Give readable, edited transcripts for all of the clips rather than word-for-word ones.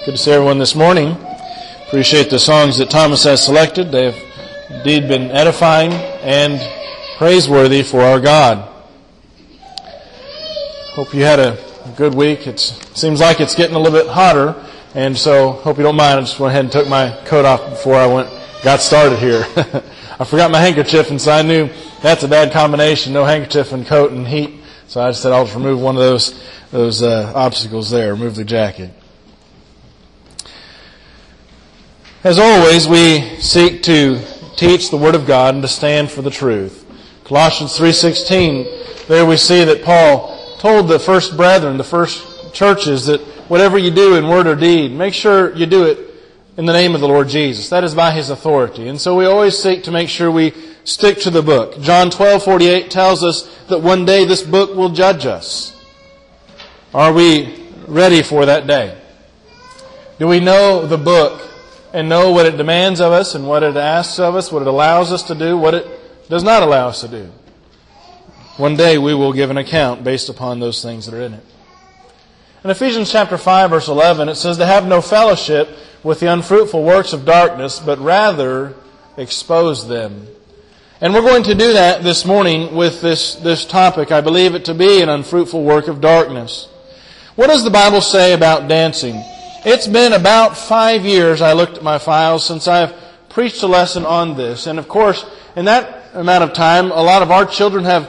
Good to see everyone this morning. Appreciate the songs that Thomas has selected. They have indeed been edifying and praiseworthy for our God. Hope you had a good week. It seems like it's getting a little bit hotter, and so hope you don't mind. I just went ahead and took my coat off before I got started here. I forgot my handkerchief, and so I knew that's a bad combination, no handkerchief and coat and heat. So I just said I'll just remove one of those obstacles there, remove the jacket. As always, we seek to teach the Word of God and to stand for the truth. Colossians 3:16, there we see that Paul told the first brethren, the first churches, that whatever you do in word or deed, make sure you do it in the name of the Lord Jesus. That is by His authority. And so we always seek to make sure we stick to the book. John 12:48 tells us that one day this book will judge us. Are we ready for that day? Do we know the book and know what it demands of us and what it asks of us, what it allows us to do, what it does not allow us to do? One day we will give an account based upon those things that are in it. In Ephesians chapter 5, verse 11, it says to have no fellowship with the unfruitful works of darkness, but rather expose them. And we're going to do that this morning with this topic. I believe it to be an unfruitful work of darkness. What does the Bible say about dancing? It's been about 5 years, I looked at my files, since I've preached a lesson on this. And of course, in that amount of time, a lot of our children have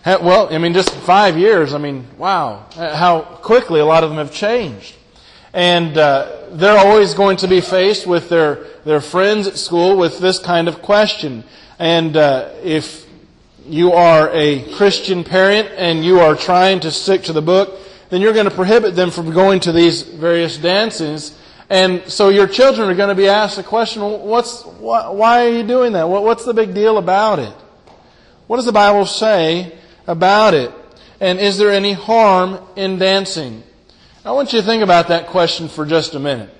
just 5 years. Wow, how quickly a lot of them have changed. And they're always going to be faced with their friends at school with this kind of question. And if you are a Christian parent and you are trying to stick to the book, then you're going to prohibit them from going to these various dances. And so your children are going to be asked the question, why are you doing that? What's the big deal about it? What does the Bible say about it? And is there any harm in dancing? I want you to think about that question for just a minute.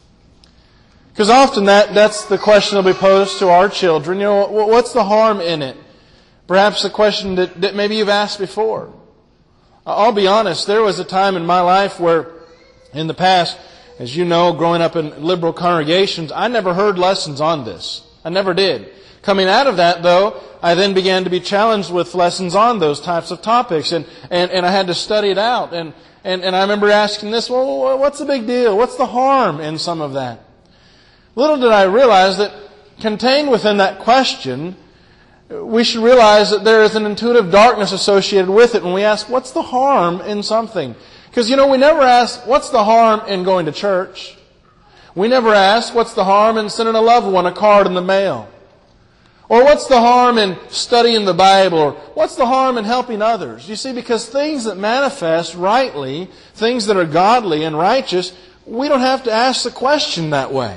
Because often that's the question that will be posed to our children. You know, what's the harm in it? Perhaps the question that maybe you've asked before. I'll be honest, there was a time in my life where, in the past, as you know, growing up in liberal congregations, I never heard lessons on this. I never did. Coming out of that, though, I then began to be challenged with lessons on those types of topics, and I had to study it out. And I remember asking this, well, what's the big deal? What's the harm in some of that? Little did I realize that contained within that question, we should realize that there is an intuitive darkness associated with it when we ask, what's the harm in something? Because, we never ask, what's the harm in going to church? We never ask, what's the harm in sending a loved one a card in the mail? Or what's the harm in studying the Bible? Or what's the harm in helping others? You see, because things that manifest rightly, things that are godly and righteous, we don't have to ask the question that way.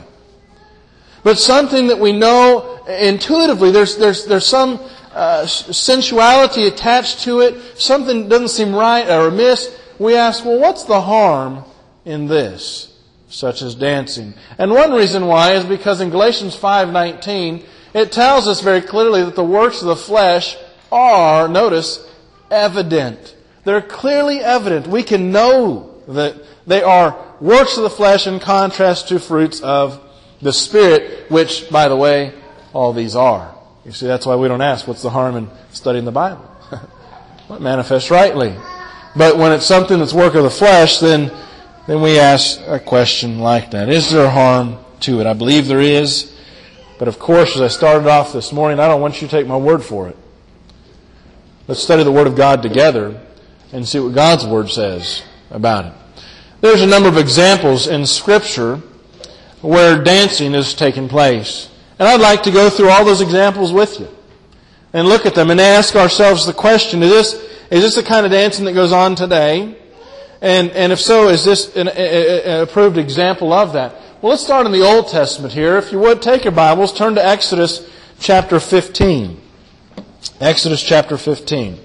But something that we know intuitively, there's some sensuality attached to it, something that doesn't seem right or amiss, we ask, well, what's the harm in this, such as dancing? And one reason why is because in Galatians 5:19, it tells us very clearly that the works of the flesh are, notice, evident. They're clearly evident. We can know that they are works of the flesh in contrast to fruits of the Spirit, which, by the way, all these are. You see, that's why we don't ask, what's the harm in studying the Bible? Well, it manifests rightly. But when it's something that's work of the flesh, then we ask a question like that. Is there harm to it? I believe there is. But of course, as I started off this morning, I don't want you to take my word for it. Let's study the Word of God together and see what God's Word says about it. There's a number of examples in Scripture where dancing is taking place. And I'd like to go through all those examples with you and look at them and ask ourselves the question, is this the kind of dancing that goes on today? And if so, is this an approved example of that? Well, let's start in the Old Testament here. If you would, take your Bibles, turn to Exodus chapter 15. Exodus chapter 15.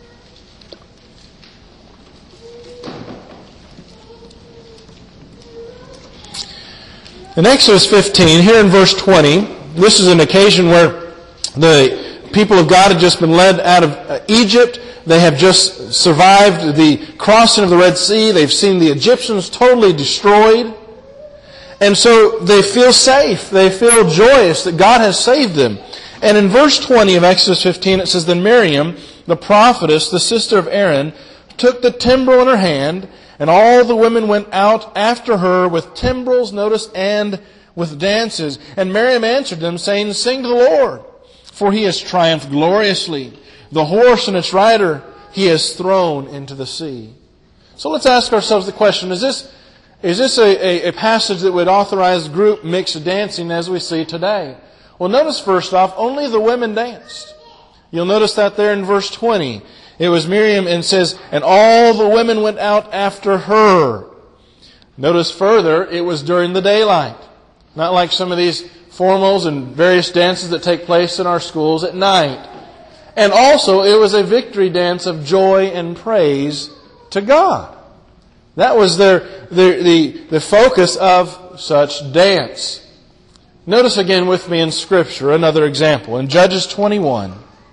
In Exodus 15, here in verse 20, this is an occasion where the people of God had just been led out of Egypt. They have just survived the crossing of the Red Sea. They've seen the Egyptians totally destroyed. And so they feel safe. They feel joyous that God has saved them. And in verse 20 of Exodus 15, it says, Then Miriam, the prophetess, the sister of Aaron, took the timbrel in her hand, and all the women went out after her with timbrels, notice, and with dances. And Miriam answered them, saying, Sing to the Lord, for he has triumphed gloriously. The horse and its rider he has thrown into the sea. So let's ask ourselves the question, is this a passage that would authorize group mixed dancing as we see today? Well, notice first off, only the women danced. You'll notice that there in verse 20. It was Miriam, and says, and all the women went out after her. Notice further, it was during the daylight. Not like some of these formals and various dances that take place in our schools at night. And also, it was a victory dance of joy and praise to God. That was the focus of such dance. Notice again with me in Scripture another example. In Judges 21.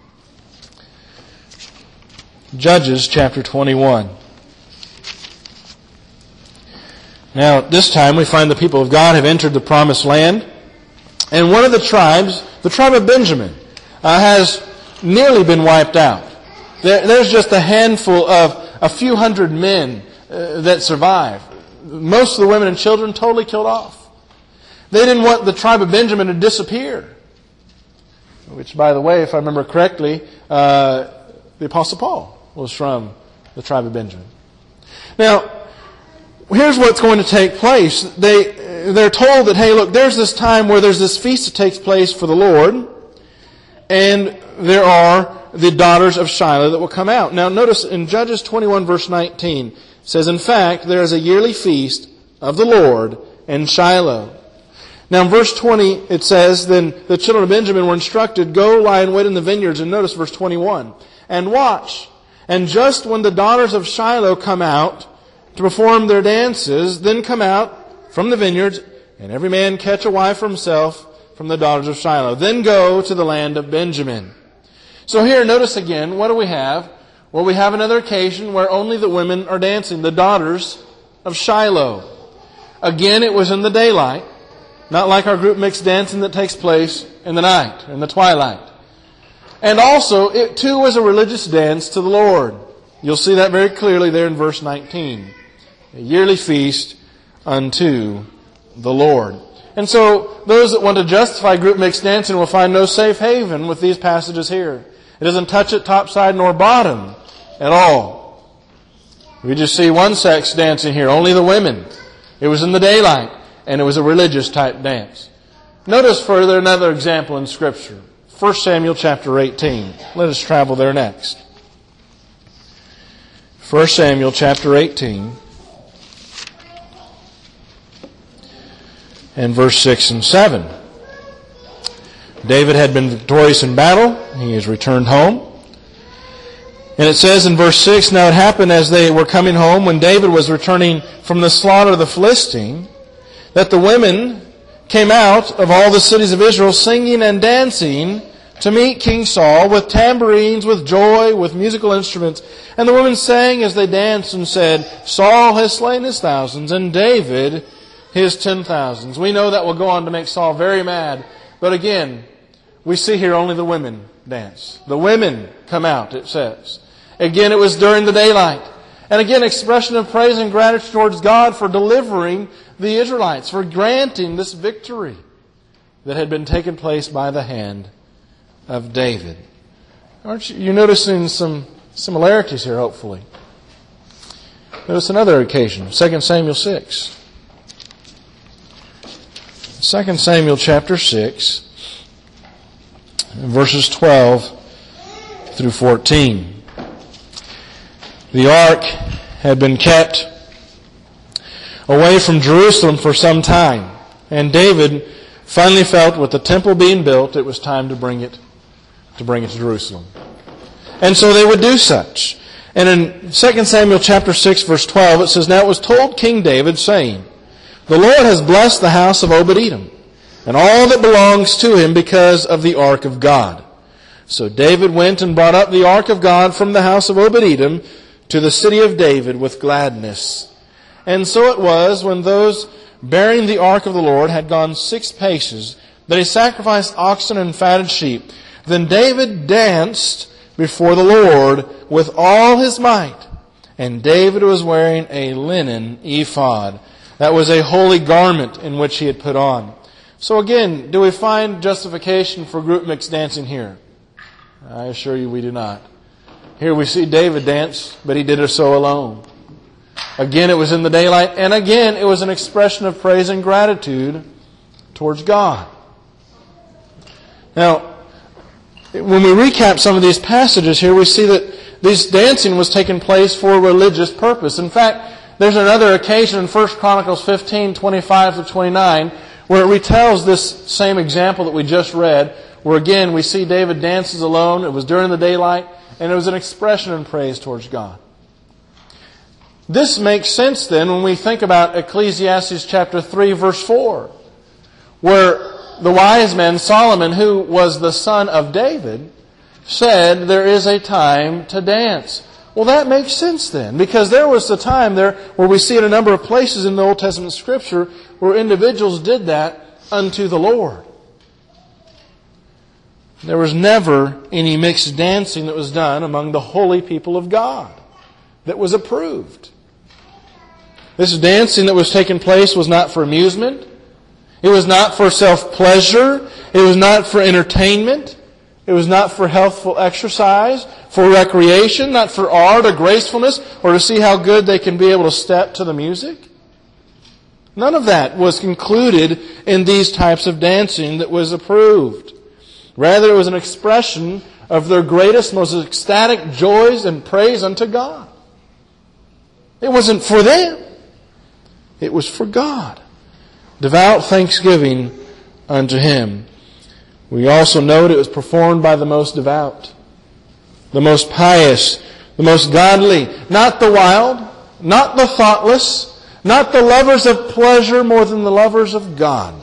Judges chapter 21. Now, this time we find the people of God have entered the promised land. And one of the tribes, the tribe of Benjamin, has nearly been wiped out. There's just a handful of a few hundred men that survive. Most of the women and children totally killed off. They didn't want the tribe of Benjamin to disappear. Which, by the way, if I remember correctly, the Apostle Paul was from the tribe of Benjamin. Now, here's what's going to take place. They're told that, hey, look, there's this time where there's this feast that takes place for the Lord, and there are the daughters of Shiloh that will come out. Now, notice in Judges 21, verse 19, it says, in fact, there is a yearly feast of the Lord in Shiloh. Now, in verse 20, it says, then the children of Benjamin were instructed, go lie and wait in the vineyards. And notice verse 21, and watch. And just when the daughters of Shiloh come out to perform their dances, then come out from the vineyards, and every man catch a wife for himself from the daughters of Shiloh. Then go to the land of Benjamin. So here, notice again, what do we have? Well, we have another occasion where only the women are dancing, the daughters of Shiloh. Again, it was in the daylight. Not like our group mixed dancing that takes place in the night, in the twilight. And also, it too was a religious dance to the Lord. You'll see that very clearly there in verse 19. A yearly feast unto the Lord. And so, those that want to justify group mixed dancing will find no safe haven with these passages here. It doesn't touch it top side nor bottom at all. We just see one sex dancing here, only the women. It was in the daylight. And it was a religious type dance. Notice further another example in Scripture. 1 Samuel chapter 18. Let us travel there next. 1 Samuel chapter 18. And verse 6 and 7. David had been victorious in battle. He has returned home. And it says in verse 6, now it happened as they were coming home, when David was returning from the slaughter of the Philistine, that the women came out of all the cities of Israel singing and dancing to meet King Saul with tambourines, with joy, with musical instruments. And the women sang as they danced and said, Saul has slain his thousands and David his 10,000s. We know that will go on to make Saul very mad. But again, we see here only the women dance. The women come out, it says. Again, it was during the daylight. And again, expression of praise and gratitude towards God for delivering the Israelites, for granting this victory that had been taken place by the hand of David. Aren't you noticing some similarities here, hopefully? Notice another occasion, 2 Samuel 6. 2 Samuel chapter 6, verses 12 through 14. The ark had been kept away from Jerusalem for some time. And David finally felt with the temple being built, it was time to bring it to Jerusalem. And so they would do such. And in 2 Samuel chapter 6 verse 12 it says, now it was told King David, saying, the Lord has blessed the house of Obed-Edom, and all that belongs to him because of the ark of God. So David went and brought up the ark of God from the house of Obed-Edom to the city of David with gladness. And so it was when those bearing the ark of the Lord, had gone 6 paces, that he sacrificed oxen and fatted sheep. Then David danced before the Lord with all his might. And David was wearing a linen ephod. That was a holy garment in which he had put on. So again, do we find justification for group mixed dancing here? I assure you we do not. Here we see David dance, but he did it so alone. Again, it was in the daylight, and again, it was an expression of praise and gratitude towards God. Now, when we recap some of these passages here, we see that this dancing was taking place for a religious purpose. In fact, there's another occasion in 1 Chronicles 15:25-29 where it retells this same example that we just read, where again we see David dances alone. It was during the daylight, and it was an expression in praise towards God. This makes sense then when we think about Ecclesiastes chapter 3, verse 4, where the wise man Solomon, who was the son of David, said there is a time to dance. Well, that makes sense then, because there was a time there where we see in a number of places in the Old Testament Scripture where individuals did that unto the Lord. There was never any mixed dancing that was done among the holy people of God that was approved. This dancing that was taking place was not for amusement. It was not for self-pleasure. It was not for entertainment. It was not for healthful exercise, for recreation, not for art or gracefulness, or to see how good they can be able to step to the music. None of that was included in these types of dancing that was approved. Rather, it was an expression of their greatest, most ecstatic joys and praise unto God. It wasn't for them. It was for God. Devout thanksgiving unto Him. We also note it was performed by the most devout, the most pious, the most godly, not the wild, not the thoughtless, not the lovers of pleasure more than the lovers of God.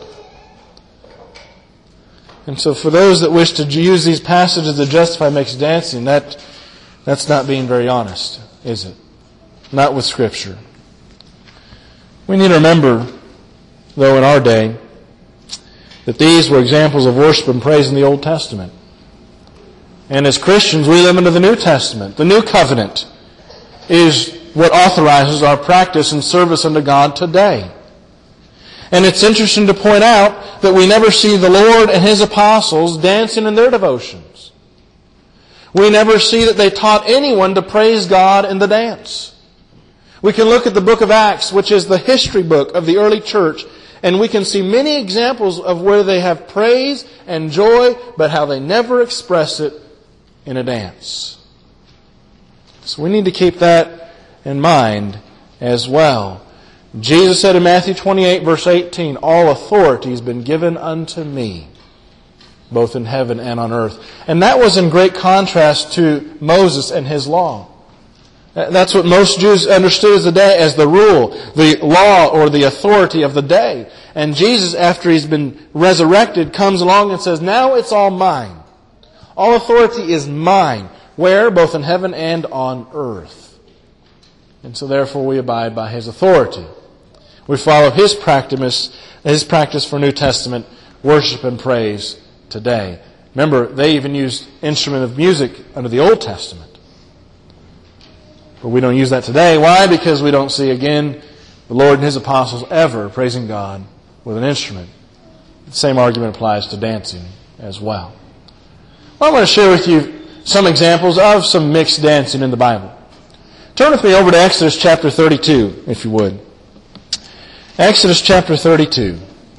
And so for those that wish to use these passages to justify mixed dancing, that's not being very honest, is it? Not with Scripture. We need to remember, though, in our day, that these were examples of worship and praise in the Old Testament. And as Christians, we live into the New Testament. The New Covenant is what authorizes our practice and service unto God today. And it's interesting to point out that we never see the Lord and His apostles dancing in their devotions. We never see that they taught anyone to praise God in the dance. We can look at the book of Acts, which is the history book of the early church, and we can see many examples of where they have praise and joy, but how they never express it in a dance. So we need to keep that in mind as well. Jesus said in Matthew 28, verse 18, "All authority has been given unto me, both in heaven and on earth." And that was in great contrast to Moses and his law. That's what most Jews understood as the rule, the law, or the authority of the day. And Jesus, after He's been resurrected, comes along and says, now it's all mine. All authority is mine. Where? Both in heaven and on earth. And so therefore we abide by His authority. We follow His practice for New Testament worship and praise today. Remember, they even used instrument of music under the Old Testament. But we don't use that today. Why? Because we don't see, again, the Lord and His apostles ever praising God with an instrument. The same argument applies to dancing as well. Well, I want to share with you some examples of some mixed dancing in the Bible. Turn with me over to Exodus chapter 32, if you would. Exodus chapter 32.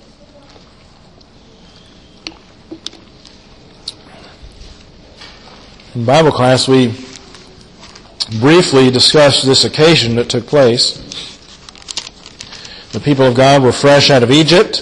In Bible class, we briefly discussed this occasion that took place. The people of God were fresh out of Egypt.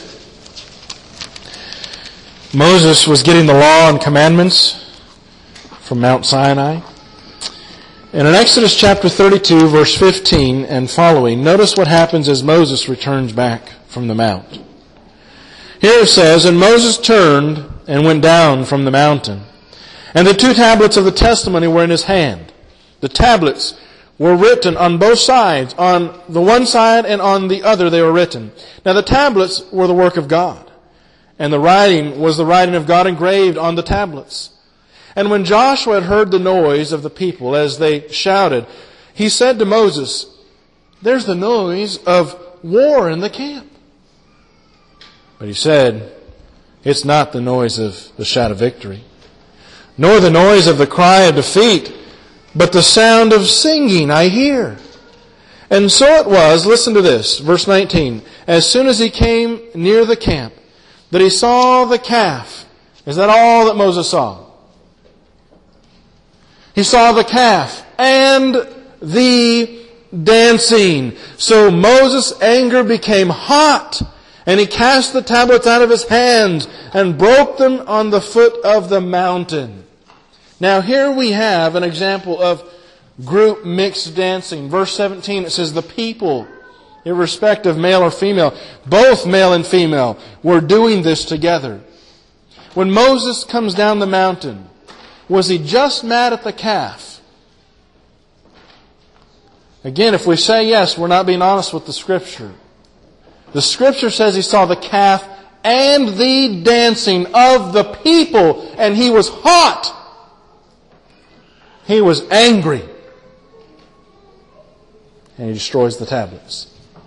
Moses was getting the law and commandments from Mount Sinai. And in Exodus chapter 32, verse 15 and following, notice what happens as Moses returns back from the mount. Here it says, "And Moses turned and went down from the mountain, and the 2 tablets of the testimony were in his hand. The tablets were written on both sides. On the one side and on the other they were written. Now the tablets were the work of God, and the writing was the writing of God engraved on the tablets. And when Joshua had heard the noise of the people as they shouted, he said to Moses, "There's the noise of war in the camp." But he said, "It's not the noise of the shout of victory, nor the noise of the cry of defeat, but the sound of singing I hear." And so it was, listen to this, verse 19, as soon as he came near the camp, that he saw the calf. Is that all that Moses saw? He saw the calf and the dancing. So Moses' anger became hot, and he cast the tablets out of his hands and broke them on the foot of the mountain. Now here we have an example of group mixed dancing. Verse 17, it says the people, irrespective of male or female, both male and female, were doing this together. When Moses comes down the mountain, was he just mad at the calf? Again, if we say yes, we're not being honest with the Scripture. The Scripture says he saw the calf and the dancing of the people, and he was hot. He was angry. And he destroys the tablets.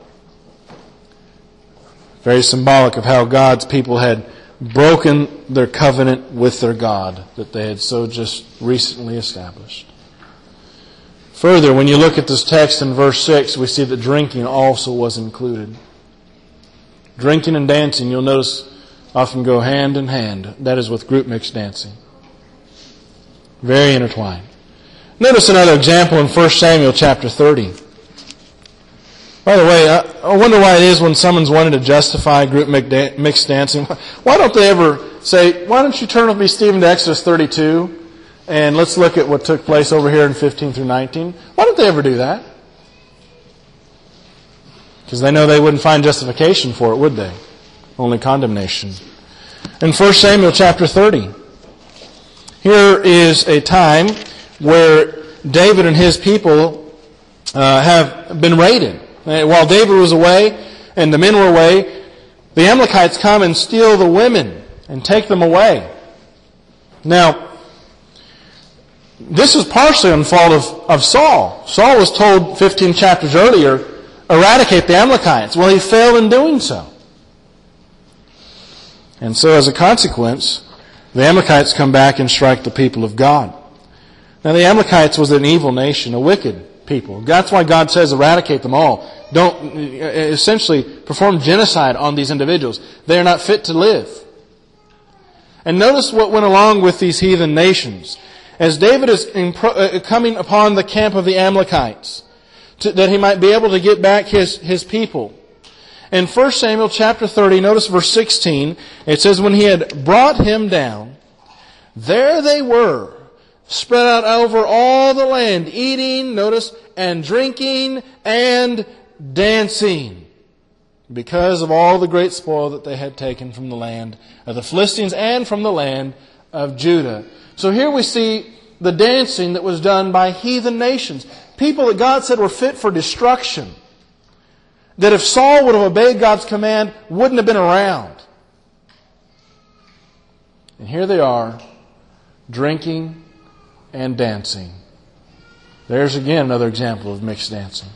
Very symbolic of how God's people had broken their covenant with their God that they had so just recently established. Further, when you look at this text in verse 6, we see that drinking also was included. Drinking and dancing, you'll notice, often go hand in hand. That is with group mixed dancing. Very intertwined. Notice another example in 1 Samuel chapter 30. By the way, I wonder why it is when someone's wanting to justify group mixed dancing, why don't they ever say, why don't you turn with me, Stephen, to Exodus 32, and let's look at what took place over here in 15 through 19. Why don't they ever do that? Because they know they wouldn't find justification for it, would they? Only condemnation. In 1 Samuel chapter 30, here is a time where David and his people have been raided. While David was away and the men were away, the Amalekites come and steal the women and take them away. Now, this is partially on the fault of Saul. Saul was told 15 chapters earlier, eradicate the Amalekites. Well, he failed in doing so. And so as a consequence, the Amalekites come back and strike the people of God. Now the Amalekites was an evil nation, a wicked people. That's why God says eradicate them all. Don't essentially perform genocide on these individuals. They are not fit to live. And notice what went along with these heathen nations. As David is coming upon the camp of the Amalekites, that he might be able to get back his people. In 1 Samuel chapter 30, notice verse 16, it says, when he had brought him down, there they were, spread out over all the land, eating, notice, and drinking and dancing, because of all the great spoil that they had taken from the land of the Philistines and from the land of Judah. So here we see the dancing that was done by heathen nations, people that God said were fit for destruction, that if Saul would have obeyed God's command, wouldn't have been around. And here they are, drinking and dancing. There's again another example of mixed dancing.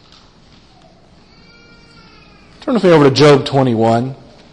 Turn with me over to Job 21.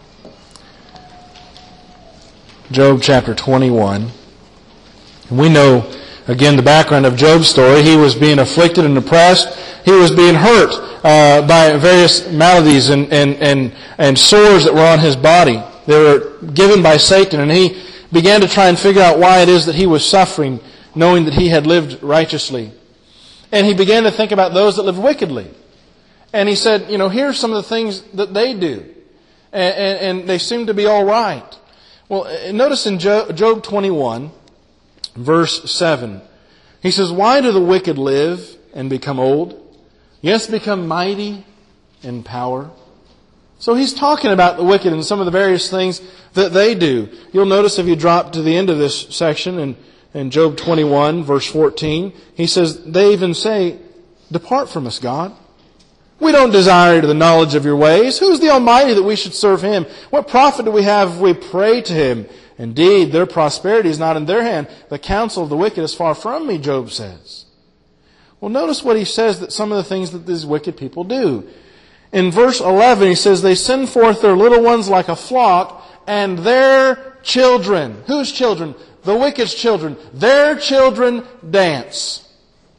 Job chapter 21. And we know, again, the background of Job's story. He was being afflicted and oppressed. He was being hurt by various maladies and sores that were on his body. They were given by Satan, and he began to try and figure out why it is that he was suffering, knowing that he had lived righteously. And he began to think about those that live wickedly. And he said, here's some of the things that they do. And they seem to be all right. Well, notice in Job 21, verse 7, he says, why do the wicked live and become old? Yes, become mighty in power. So he's talking about the wicked and some of the various things that they do. You'll notice if you drop to the end of this section in Job 21, verse 14, he says, they even say, Depart from us, God. We don't desire the knowledge of your ways. Who is the Almighty that we should serve Him? What profit do we have if we pray to Him? Indeed, their prosperity is not in their hand. The counsel of the wicked is far from me, Job says. Well, notice what he says, that some of the things that these wicked people do. In verse 11, he says, they send forth their little ones like a flock, and their children. Whose children? The wicked's children. Their children dance.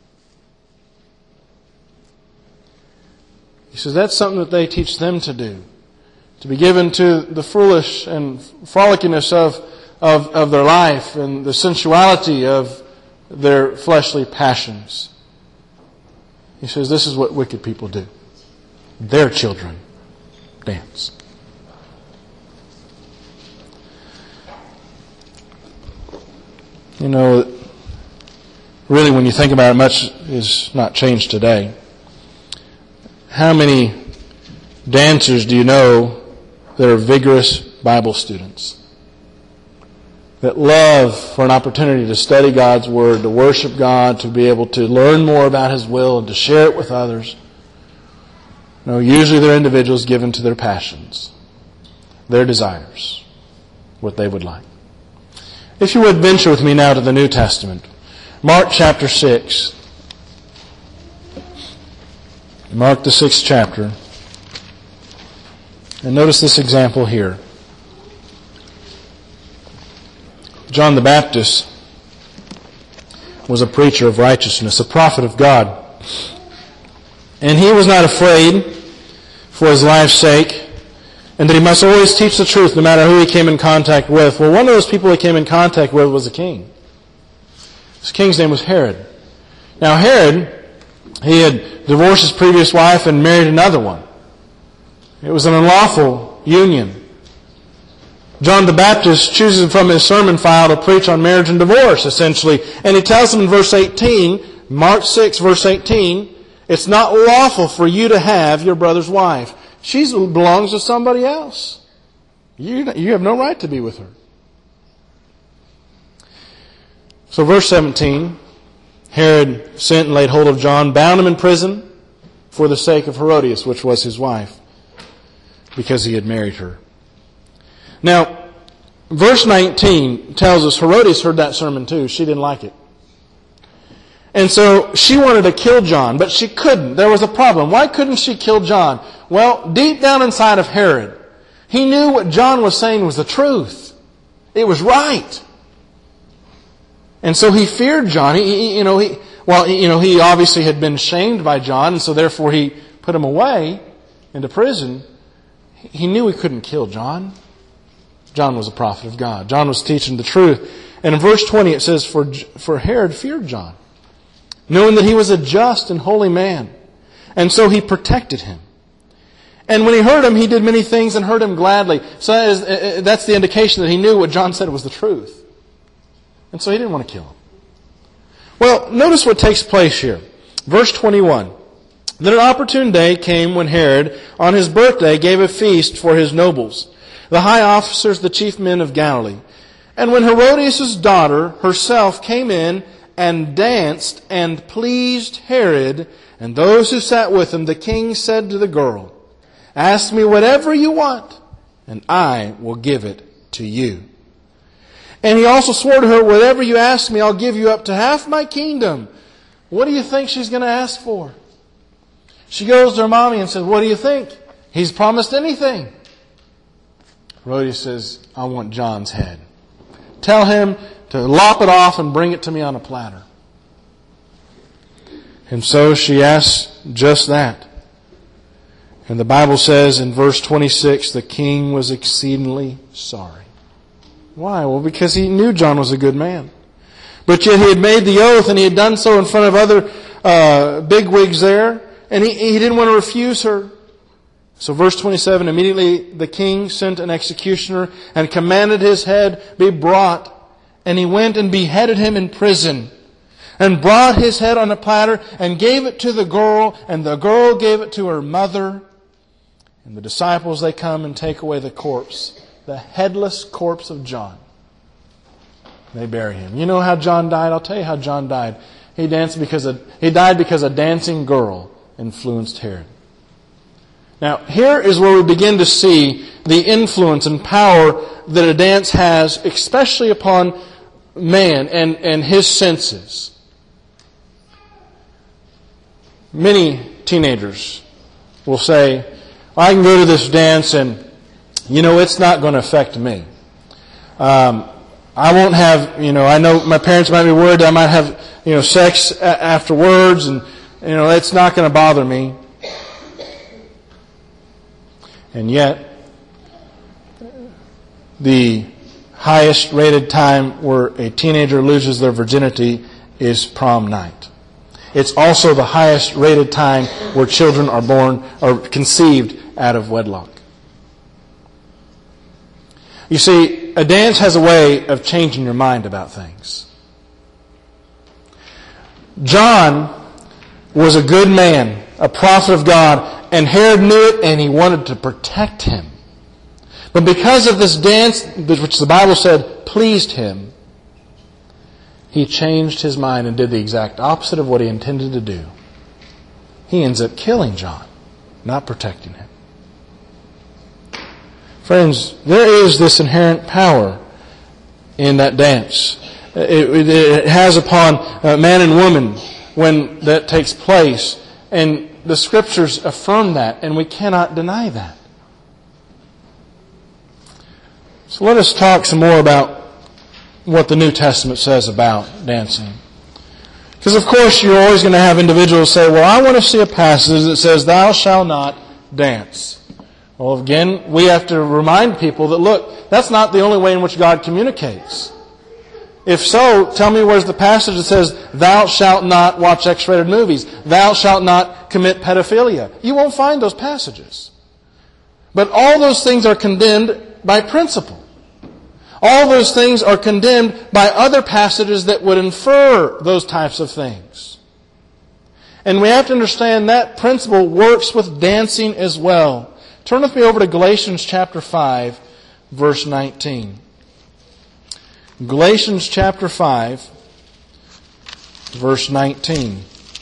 He says that's something that they teach them to do. To be given to the foolish and frolickiness of their life and the sensuality of their fleshly passions. He says this is what wicked people do. Their children dance. You know, really when you think about it, much is not changed today. How many dancers do you know that are vigorous Bible students? That love for an opportunity to study God's Word, to worship God, to be able to learn more about His will and to share it with others. No, usually they're individuals given to their passions, their desires, what they would like. If you would venture with me now to the New Testament. Mark chapter 6. Mark the 6th chapter. And notice this example here. John the Baptist was a preacher of righteousness, a prophet of God. And he was not afraid for his life's sake, and that he must always teach the truth no matter who he came in contact with. Well, one of those people he came in contact with was a king. This king's name was Herod. Now Herod, he had divorced his previous wife and married another one. It was an unlawful union. John the Baptist chooses from his sermon file to preach on marriage and divorce, essentially. And he tells them in verse 18, Mark 6, verse 18, it's not lawful for you to have your brother's wife. She belongs to somebody else. You have no right to be with her. So verse 17, Herod sent and laid hold of John, bound him in prison for the sake of Herodias, which was his wife, because he had married her. Now, verse 19 tells us Herodias heard that sermon too. She didn't like it. And so she wanted to kill John, but she couldn't. There was a problem. Why couldn't she kill John? Well, deep down inside of Herod, he knew what John was saying was the truth. It was right. And so he feared John. He obviously had been shamed by John, and so therefore he put him away into prison. He knew he couldn't kill John. John was a prophet of God. John was teaching the truth. And in verse 20 it says, For Herod feared John, knowing that he was a just and holy man. And so he protected him. And when he heard him, he did many things and heard him gladly. So that's the indication that he knew what John said was the truth. And so he didn't want to kill him. Well, notice what takes place here. Verse 21. Then an opportune day came when Herod, on his birthday, gave a feast for his nobles, the high officers, the chief men of Galilee. And when Herodias' daughter herself came in and danced and pleased Herod and those who sat with him, the king said to the girl, Ask me whatever you want, and I will give it to you. And he also swore to her, Whatever you ask me, I'll give you up to half my kingdom. What do you think she's going to ask for? She goes to her mommy and says, What do you think? He's promised anything. Herodias says, I want John's head. Tell him to lop it off and bring it to me on a platter. And so she asks just that. And the Bible says in verse 26, the king was exceedingly sorry. Why? Well, because he knew John was a good man. But yet he had made the oath, and he had done so in front of other bigwigs there, and he didn't want to refuse her. So verse 27, immediately the king sent an executioner and commanded his head be brought. And he went and beheaded him in prison, and brought his head on a platter and gave it to the girl, and the girl gave it to her mother. And the disciples, they come and take away the corpse, the headless corpse of John. They bury him. You know how John died? I'll tell you how John died. He died because a dancing girl influenced Herod. Now, here is where we begin to see the influence and power that a dance has, especially upon man and his senses. Many teenagers will say, I can go to this dance and, it's not going to affect me. I won't have, I know my parents might be worried I might have, sex afterwards and, it's not going to bother me. And yet, the highest rated time where a teenager loses their virginity is prom night. It's also the highest rated time where children are born or conceived out of wedlock. You see, a dance has a way of changing your mind about things. John was a good man, a prophet of God, and Herod knew it and he wanted to protect him. But because of this dance, which the Bible said pleased him, he changed his mind and did the exact opposite of what he intended to do. He ends up killing John, not protecting him. Friends, there is this inherent power in that dance. It has upon man and woman when that takes place. And the Scriptures affirm that, and we cannot deny that. So let us talk some more about what the New Testament says about dancing. Because of course you're always going to have individuals say, well, I want to see a passage that says, thou shalt not dance. Well, again, we have to remind people that, look, that's not the only way in which God communicates. If so, tell me where's the passage that says, thou shalt not watch X-rated movies. Thou shalt not commit pedophilia. You won't find those passages. But all those things are condemned by principle. All those things are condemned by other passages that would infer those types of things. And we have to understand that principle works with dancing as well. Turn with me over to Galatians chapter 5, verse 19. Galatians chapter 5, verse 19.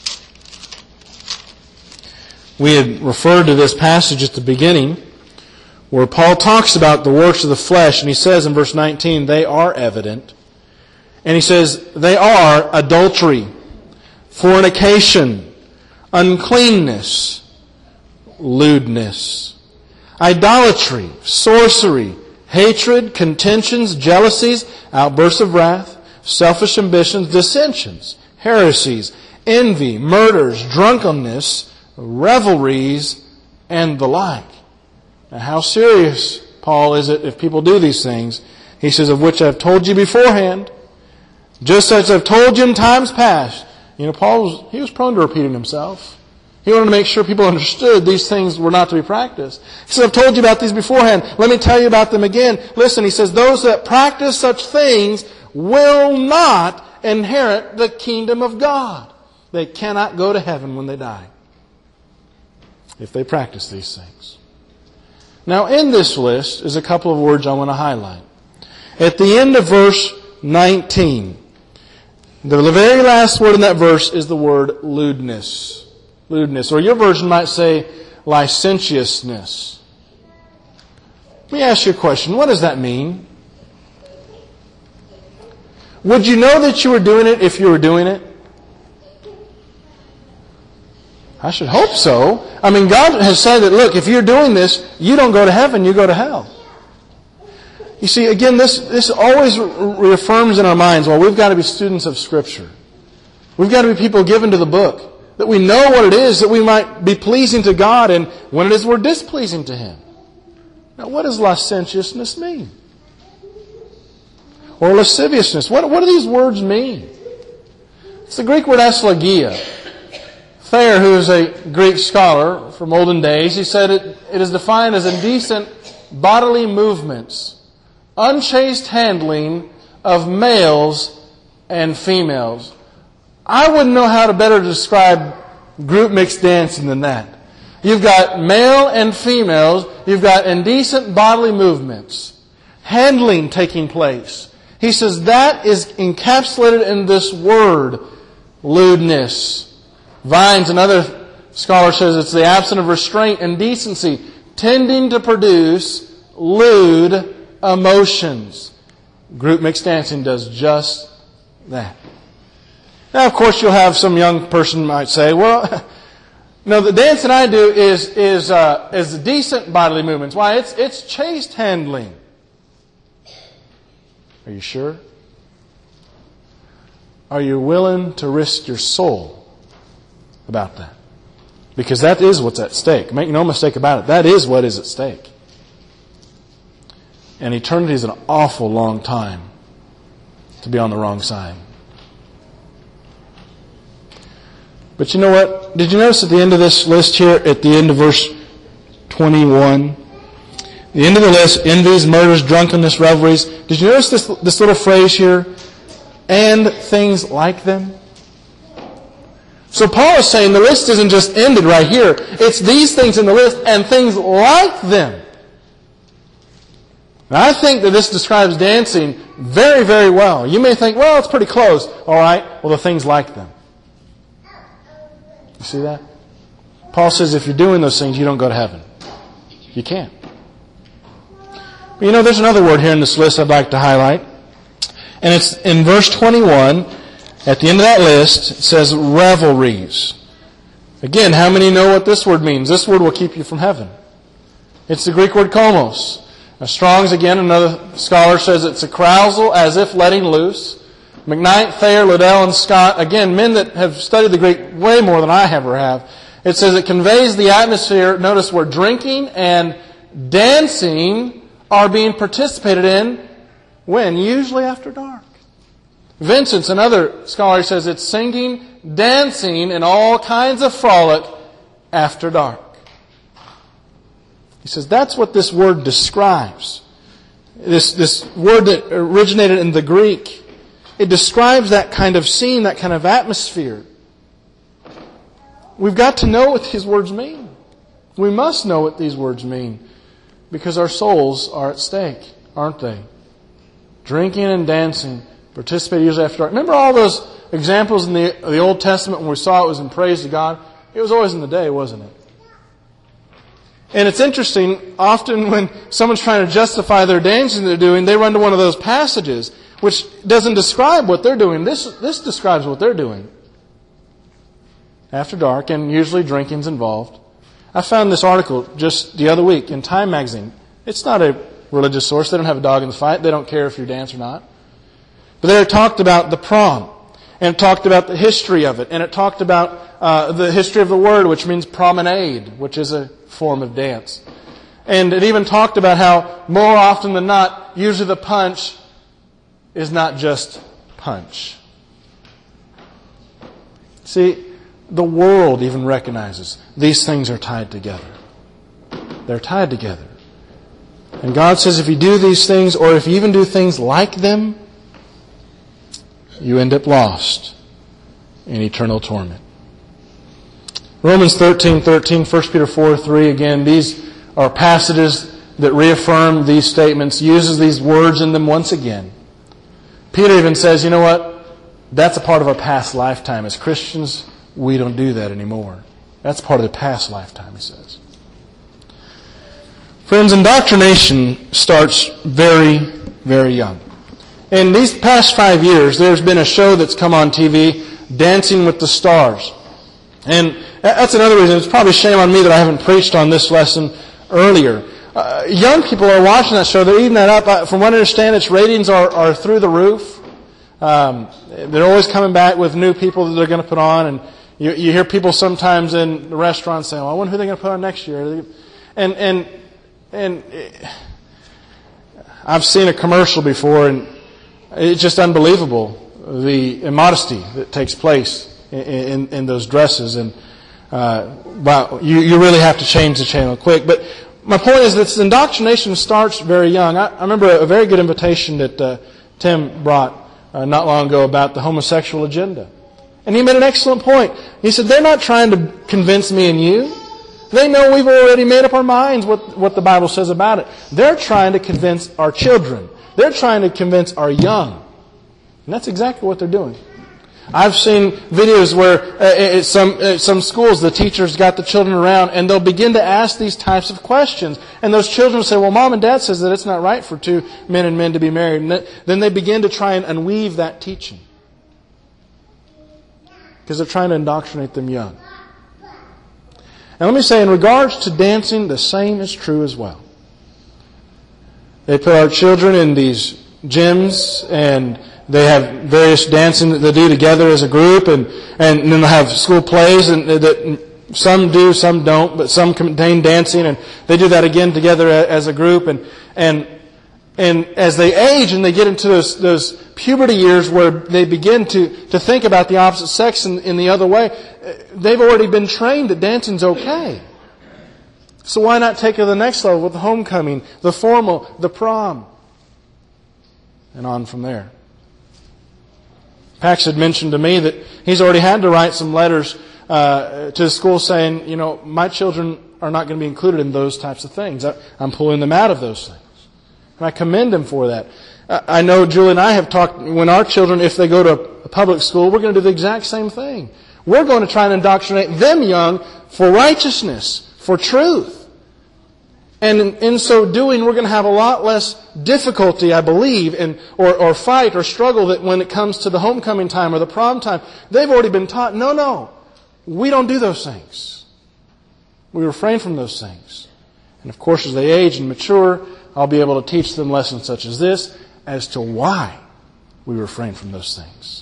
We had referred to this passage at the beginning where Paul talks about the works of the flesh, and he says in verse 19, they are evident. And he says, they are adultery, fornication, uncleanness, lewdness, idolatry, sorcery, hatred, contentions, jealousies, outbursts of wrath, selfish ambitions, dissensions, heresies, envy, murders, drunkenness, revelries, and the like. Now, how serious, Paul, is it if people do these things? He says, of which I've told you beforehand, just as I've told you in times past. Paul was prone to repeating himself. He wanted to make sure people understood these things were not to be practiced. He said, I've told you about these beforehand. Let me tell you about them again. Listen, he says, those that practice such things will not inherit the kingdom of God. They cannot go to heaven when they die if they practice these things. Now, in this list is a couple of words I want to highlight. At the end of verse 19, the very last word in that verse is the word lewdness. Lewdness, or your version might say licentiousness. Let me ask you a question. What does that mean? Would you know that you were doing it if you were doing it? I should hope so. I mean, God has said that, look, if you're doing this, you don't go to heaven, you go to hell. You see, again, this always reaffirms in our minds, well, we've got to be students of Scripture. We've got to be people given to the book. That we know what it is, that we might be pleasing to God, and when it is we're displeasing to Him. Now, what does licentiousness mean? Or lasciviousness? What do these words mean? It's the Greek word aslagia. Thayer, who is a Greek scholar from olden days, he said it is defined as indecent bodily movements, unchaste handling of males and females. I wouldn't know how to better describe group mixed dancing than that. You've got male and females. You've got indecent bodily movements. Handling taking place. He says that is encapsulated in this word, lewdness. Vines, another scholar says it's the absence of restraint and decency, tending to produce lewd emotions. Group mixed dancing does just that. Now, of course, you'll have some young person might say, well, no, the dancing I do is decent bodily movements. Why? It's chaste handling. Are you sure? Are you willing to risk your soul about that? Because that is what's at stake. Make no mistake about it. That is what is at stake. And eternity is an awful long time to be on the wrong side. But you know what? Did you notice at the end of this list here, at the end of verse 21, the end of the list, envies, murders, drunkenness, revelries. Did you notice this little phrase here? And things like them. So Paul is saying the list isn't just ended right here. It's these things in the list and things like them. Now, I think that this describes dancing very, very well. You may think, well, it's pretty close. All right, well, the things like them. You see that? Paul says if you're doing those things, you don't go to heaven. You can't. But you know, there's another word here in this list I'd like to highlight. And it's in verse 21. At the end of that list, it says revelries. Again, how many know what this word means? This word will keep you from heaven. It's the Greek word komos. Now, Strong's, again, another scholar says it's a carousal as if letting loose. McKnight, Thayer, Liddell, and Scott, again, men that have studied the Greek way more than I ever have. It says it conveys the atmosphere, notice where drinking and dancing are being participated in when? Usually after dark. Vincent's, another scholar, says it's singing, dancing, and all kinds of frolic after dark. He says that's what this word describes. This word that originated in the Greek, it describes that kind of scene, that kind of atmosphere. We've got to know what these words mean. We must know what these words mean because our souls are at stake, aren't they? Drinking and dancing, participate usually after dark. Remember all those examples in the Old Testament when we saw it was in praise to God? It was always in the day, wasn't it? And it's interesting, often when someone's trying to justify their dancing they're doing, they run to one of those passages which doesn't describe what they're doing. This describes what they're doing. After dark, and usually drinking's involved. I found this article just the other week in Time magazine. It's not a religious source. They don't have a dog in the fight. They don't care if you dance or not. But there it talked about the prom. And it talked about the history of it. And it talked about the history of the word, which means promenade, which is a form of dance. And it even talked about how more often than not, usually the punch is not just punch. See, the world even recognizes these things are tied together. They're tied together. And God says if you do these things, or if you even do things like them, you end up lost in eternal torment. Romans 13:13, 1 Peter 4:3, again, these are passages that reaffirm these statements, uses these words in them once again. Peter even says, you know what? That's a part of our past lifetime. As Christians, we don't do that anymore. That's part of the past lifetime, he says. Friends, indoctrination starts very, very young. In these past 5 years, there's been a show that's come on TV, Dancing with the Stars. And that's another reason. It's probably shame on me that I haven't preached on this lesson earlier. Young people are watching that show. They're eating that up. From what I understand, its ratings are through the roof. They're always coming back with new people that they're going to put on. And you hear people sometimes in the restaurants saying, well, I wonder who they're going to put on next year. And I've seen a commercial before, and it's just unbelievable, the immodesty that takes place in those dresses. And wow, you really have to change the channel quick. But my point is that this indoctrination starts very young. I remember a very good invitation that Tim brought not long ago about the homosexual agenda. And he made an excellent point. He said, they're not trying to convince me and you. They know we've already made up our minds what the Bible says about it. They're trying to convince our children. They're trying to convince our young. And that's exactly what they're doing. I've seen videos where at some schools the teachers got the children around and they'll begin to ask these types of questions. And those children will say, well, Mom and Dad says that it's not right for two men and men to be married. And then they begin to try and unweave that teaching. Because they're trying to indoctrinate them young. And let me say, in regards to dancing, the same is true as well. They put our children in these gyms and they have various dancing that they do together as a group, and then they'll have school plays, and that some do, some don't, but some contain dancing, and they do that again together as a group. And as they age and they get into those puberty years where they begin to think about the opposite sex in the other way, they've already been trained that dancing's okay. So why not take it to the next level with the homecoming, the formal, the prom, and on from there? Pax had mentioned to me that he's already had to write some letters to the school saying, my children are not going to be included in those types of things. I'm pulling them out of those things. And I commend him for that. I know Julie and I have talked, when our children, if they go to a public school, we're going to do the exact same thing. We're going to try and indoctrinate them young for righteousness, for truth. And in so doing, we're going to have a lot less difficulty, I believe, or fight or struggle that when it comes to the homecoming time or the prom time. They've already been taught, no, we don't do those things. We refrain from those things. And of course, as they age and mature, I'll be able to teach them lessons such as this as to why we refrain from those things.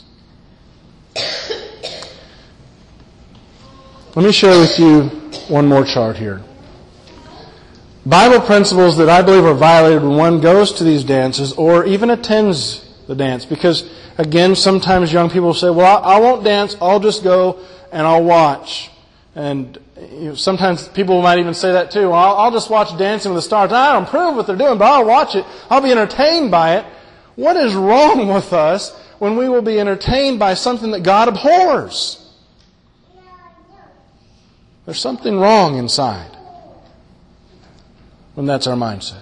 Let me share with you one more chart here. Bible principles that I believe are violated when one goes to these dances or even attends the dance. Because, again, sometimes young people say, well, I won't dance, I'll just go and I'll watch. And sometimes people might even say that too. Well, I'll just watch Dancing with the Stars. I don't approve what they're doing, but I'll watch it. I'll be entertained by it. What is wrong with us when we will be entertained by something that God abhors? There's something wrong inside when that's our mindset.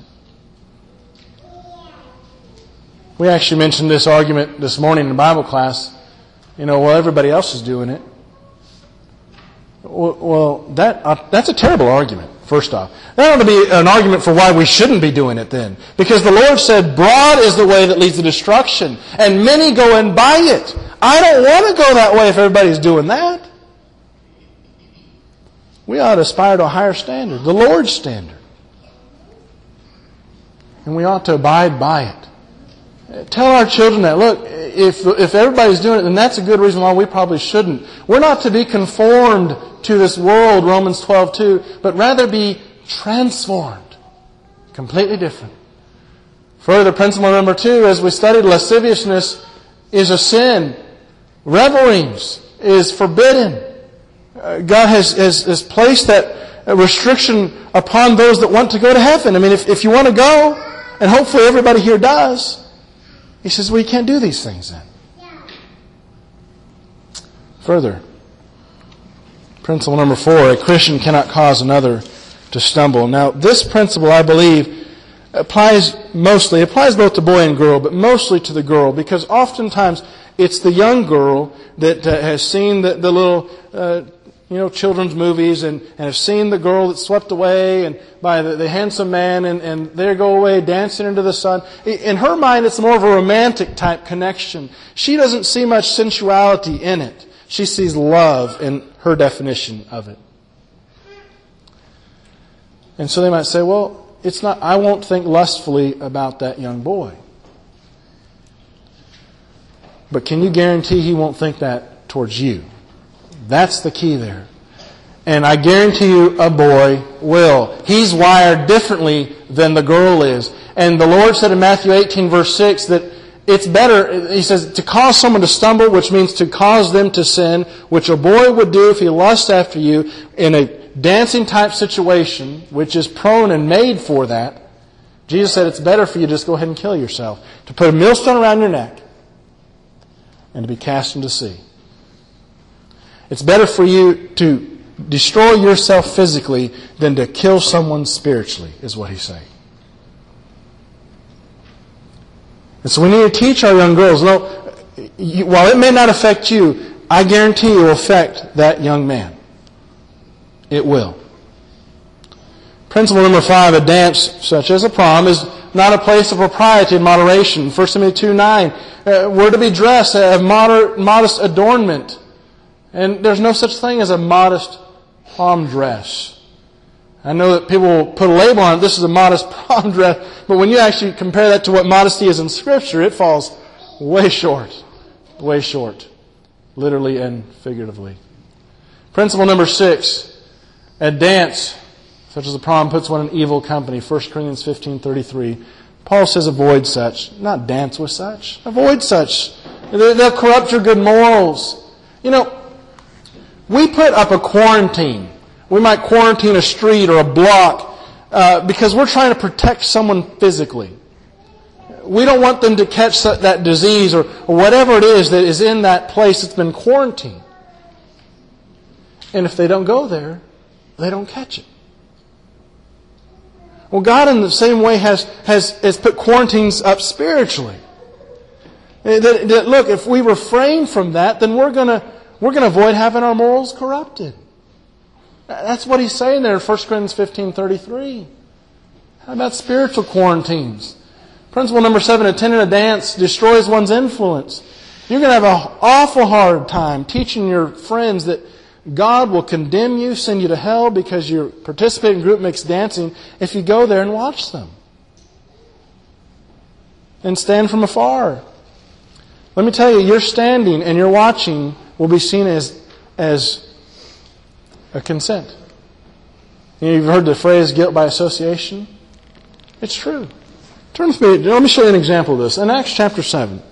We actually mentioned this argument this morning in Bible class. Everybody else is doing it. Well, that's a terrible argument, first off. That ought to be an argument for why we shouldn't be doing it then. Because the Lord said, broad is the way that leads to destruction, and many go in by it. I don't want to go that way if everybody's doing that. We ought to aspire to a higher standard, the Lord's standard. And we ought to abide by it. Tell our children that, look, if everybody's doing it, then that's a good reason why we probably shouldn't. We're not to be conformed to this world, Romans 12:2, but rather be transformed. Completely different. Further, principle number 2, as we studied, lasciviousness is a sin. Revelings is forbidden. God has placed that restriction upon those that want to go to heaven. I mean, if you want to go, and hopefully everybody here does, He says, well, you can't do these things then. Further, principle number 4, a Christian cannot cause another to stumble. Now, this principle, I believe, applies both to boy and girl, but mostly to the girl, because oftentimes it's the young girl that has seen the little children's movies and have seen the girl that's swept away and by the handsome man and they go away dancing into the sun. In her mind, it's more of a romantic type connection. She doesn't see much sensuality in it. She sees love in her definition of it. And so they might say, well, I won't think lustfully about that young boy. But can you guarantee he won't think that towards you? That's the key there. And I guarantee you a boy will. He's wired differently than the girl is. And the Lord said in Matthew 18 verse 6 that it's better, He says, to cause someone to stumble, which means to cause them to sin, which a boy would do if he lusts after you in a dancing type situation, which is prone and made for that. Jesus said it's better for you to just go ahead and kill yourself, to put a millstone around your neck and to be cast into the sea. It's better for you to destroy yourself physically than to kill someone spiritually, is what He's saying. And so we need to teach our young girls, no, while it may not affect you, I guarantee it will affect that young man. It will. Principle number 5, a dance such as a prom is not a place of propriety and moderation. 1 Timothy 2:9, we're to be dressed, have modest adornment. And there's no such thing as a modest prom dress. I know that people will put a label on it, this is a modest prom dress, but when you actually compare that to what modesty is in Scripture, it falls way short. Way short. Literally and figuratively. Principle number 6, a dance such as a prom puts one in evil company. 1 Corinthians 15:33. Paul says avoid such. Not dance with such. Avoid such. They'll corrupt your good morals. You know, we put up a quarantine. We might quarantine a street or a block because we're trying to protect someone physically. We don't want them to catch that disease or whatever it is that is in that place that's been quarantined. And if they don't go there, they don't catch it. Well, God in the same way has put quarantines up spiritually. That look, if we refrain from that, then we're going to avoid having our morals corrupted. That's what he's saying there in 1 Corinthians 15:33. How about spiritual quarantines? Principle number 7, attending a dance destroys one's influence. You're going to have an awful hard time teaching your friends that God will condemn you, send you to hell because you're participating in group mixed dancing if you go there and watch them. And stand from afar. Let me tell you, your standing and your watching will be seen as a consent. You've heard the phrase guilt by association? It's true. Turn with me. Let me show you an example of this. In Acts chapter 7.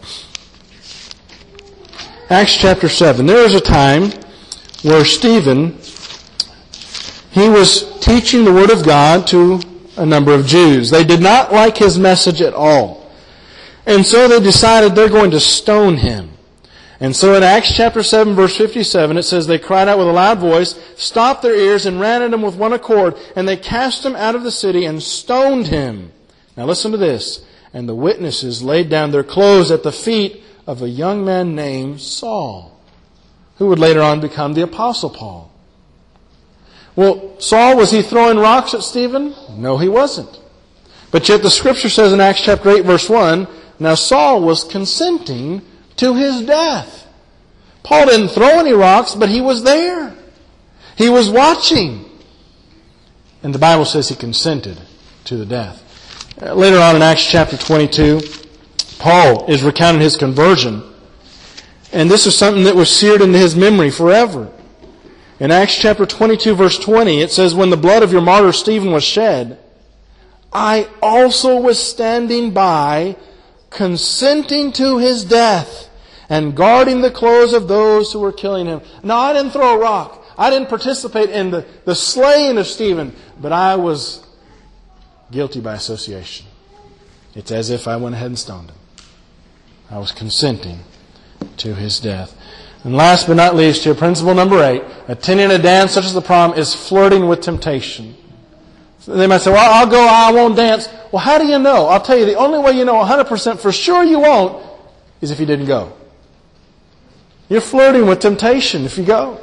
Acts chapter 7. There was a time where Stephen, he was teaching the Word of God to a number of Jews. They did not like his message at all. And so they decided they're going to stone him. And so in Acts chapter 7, verse 57, it says, they cried out with a loud voice, stopped their ears, and ran at him with one accord. And they cast him out of the city and stoned him. Now listen to this. And the witnesses laid down their clothes at the feet of a young man named Saul, who would later on become the Apostle Paul. Well, Saul, was he throwing rocks at Stephen? No, he wasn't. But yet the Scripture says in Acts chapter 8, verse 1, now Saul was consenting to his death. Paul didn't throw any rocks, but he was there. He was watching. And the Bible says he consented to the death. Later on in Acts chapter 22, Paul is recounting his conversion. And this is something that was seared into his memory forever. In Acts chapter 22, verse 20, it says, when the blood of your martyr Stephen was shed, I also was standing by, consenting to his death, and guarding the clothes of those who were killing him. Now, I didn't throw a rock. I didn't participate in the slaying of Stephen, but I was guilty by association. It's as if I went ahead and stoned him. I was consenting to his death. And last but not least, here, principle number 8, attending a dance such as the prom is flirting with temptation. So they might say, well, I'll go, I won't dance. Well, how do you know? I'll tell you, the only way you know 100% for sure you won't is if you didn't go. You're flirting with temptation if you go.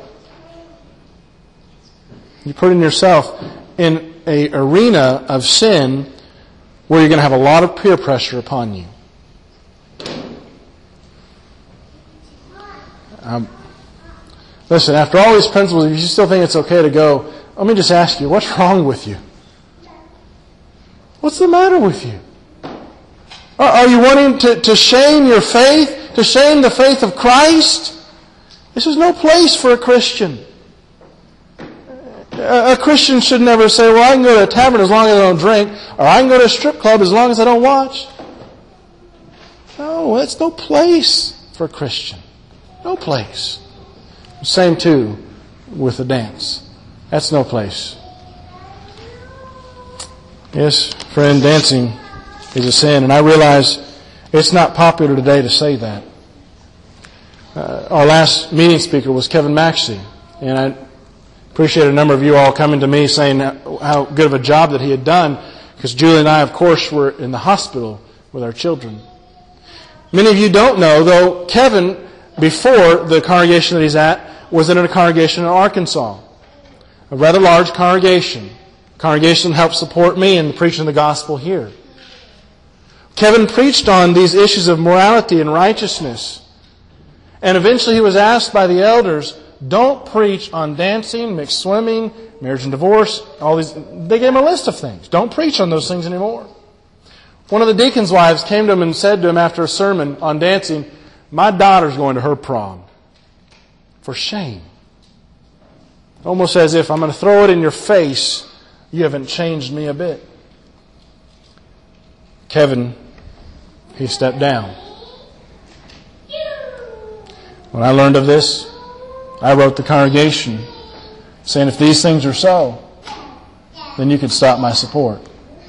You're putting yourself in an arena of sin where you're going to have a lot of peer pressure upon you. Listen, after all these principles, if you still think it's okay to go, let me just ask you, what's wrong with you? What's the matter with you? Are you wanting to shame your faith? To shame the faith of Christ? This is no place for a Christian. A Christian should never say, well, I can go to a tavern as long as I don't drink, or I can go to a strip club as long as I don't watch. No, that's no place for a Christian. No place. Same too with the dance. That's no place. Yes, friend, dancing is a sin, and I realize it's not popular today to say that. Our last meeting speaker was Kevin Maxey, and I appreciate a number of you all coming to me saying how good of a job that he had done, because Julie and I, of course, were in the hospital with our children. Many of you don't know, though Kevin, before the congregation that he's at, was in a congregation in Arkansas. A rather large congregation. Congregation helped support me in preaching the gospel here. Kevin preached on these issues of morality and righteousness. And eventually he was asked by the elders, don't preach on dancing, mixed swimming, marriage and divorce, all these. They gave him a list of things. Don't preach on those things anymore. One of the deacon's wives came to him and said to him after a sermon on dancing, my daughter's going to her prom. For shame. Almost as if I'm going to throw it in your face. You haven't changed me a bit. Kevin, he stepped down. When I learned of this, I wrote the congregation saying if these things are so, then you could stop my support.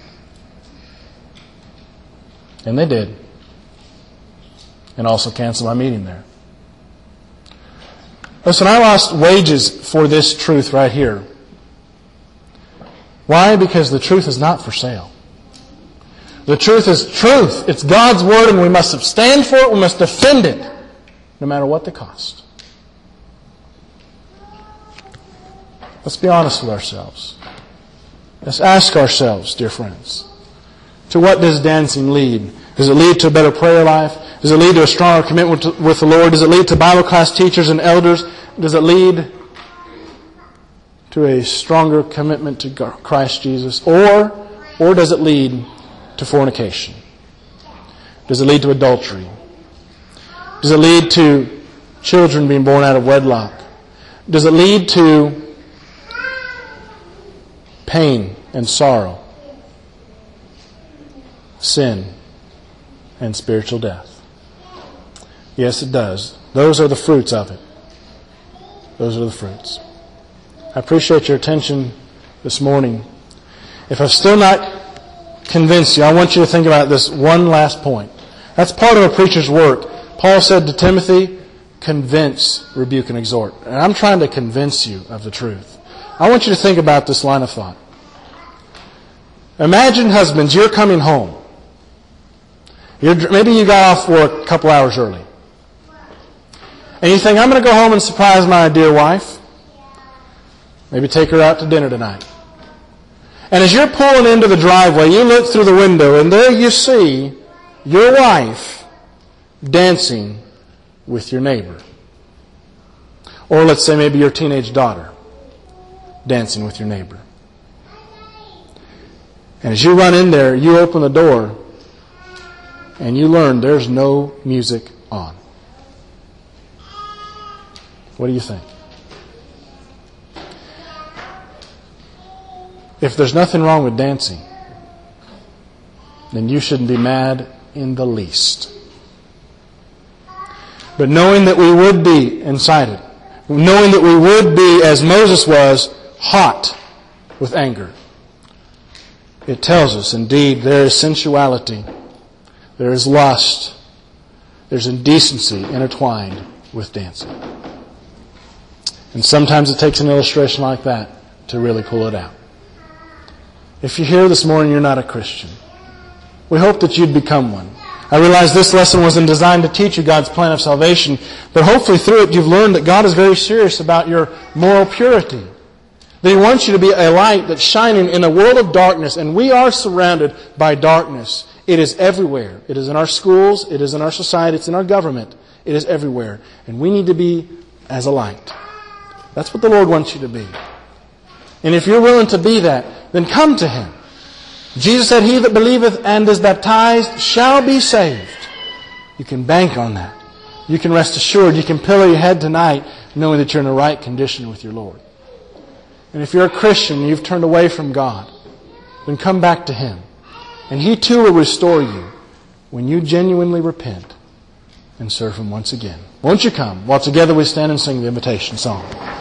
And they did. And also cancel my meeting there. Listen, I lost wages for this truth right here. Why? Because the truth is not for sale. The truth is truth. It's God's Word and we must stand for it. We must defend it, no matter what the cost. Let's be honest with ourselves. Let's ask ourselves, dear friends, to what does dancing lead? Does it lead to a better prayer life? Does it lead to a stronger commitment with the Lord? Does it lead to Bible class teachers and elders? Does it lead to a stronger commitment to Christ Jesus? Or does it lead to fornication? Does it lead to adultery? Does it lead to children being born out of wedlock? Does it lead to pain and sorrow, sin, and spiritual death? Yes, it does. Those are the fruits of it. Those are the fruits. I appreciate your attention this morning. If I've still not convinced you, I want you to think about this one last point. That's part of a preacher's work. Paul said to Timothy, convince, rebuke, and exhort. And I'm trying to convince you of the truth. I want you to think about this line of thought. Imagine, husbands, you're coming home. Maybe you got off work a couple hours early. And you think, I'm going to go home and surprise my dear wife. Maybe take her out to dinner tonight. And as you're pulling into the driveway, you look through the window and there you see your wife dancing with your neighbor. Or let's say maybe your teenage daughter dancing with your neighbor. And as you run in there, you open the door and you learn there's no music on. What do you think? If there's nothing wrong with dancing, then you shouldn't be mad in the least. But knowing that we would be incited, knowing that we would be, as Moses was, hot with anger, it tells us, indeed, there is sensuality, there is lust, there's indecency intertwined with dancing. And sometimes it takes an illustration like that to really pull it out. If you're here this morning, you're not a Christian. We hope that you'd become one. I realize this lesson wasn't designed to teach you God's plan of salvation, but hopefully through it you've learned that God is very serious about your moral purity. That He wants you to be a light that's shining in a world of darkness, and we are surrounded by darkness. It is everywhere. It is in our schools, it is in our society, it's in our government. It is everywhere. And we need to be as a light. That's what the Lord wants you to be. And if you're willing to be that, then come to Him. Jesus said, he that believeth and is baptized shall be saved. You can bank on that. You can rest assured. You can pillow your head tonight knowing that you're in the right condition with your Lord. And if you're a Christian and you've turned away from God, then come back to Him. And He too will restore you when you genuinely repent and serve Him once again. Won't you come while together we stand and sing the invitation song?